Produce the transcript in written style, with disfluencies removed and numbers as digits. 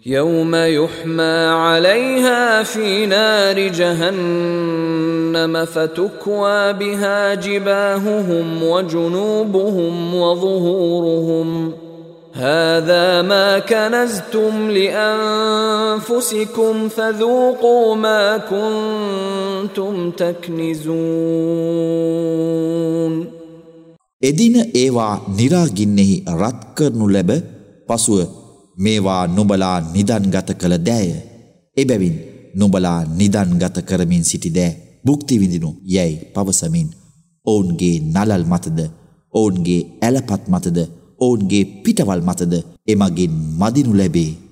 يوم يحمى عليها في نار جهنم فتكوى بها جباههم وجنوبهم وظهورهم هذا ما كنزتم لأنفسكم فذوقوا ما كنتم تكنزون. එදින ඒවා නිරාගින්නෙහි රත් කරනු ලැබ පසුව මේවා නුඹලා නිදන්ගත කළ දෑය. එබැවින් නුඹලා නිදන්ගත කරමින් සිටි දෑ භුක්ති විඳිනු යැයි පවසමින් ඔවුන්ගේ නලල් මතද ඔවුන්ගේ ඇලපත් මතද ඔවුන්ගේ පිටවල් මතද එමගින් මදිනු ලැබේ.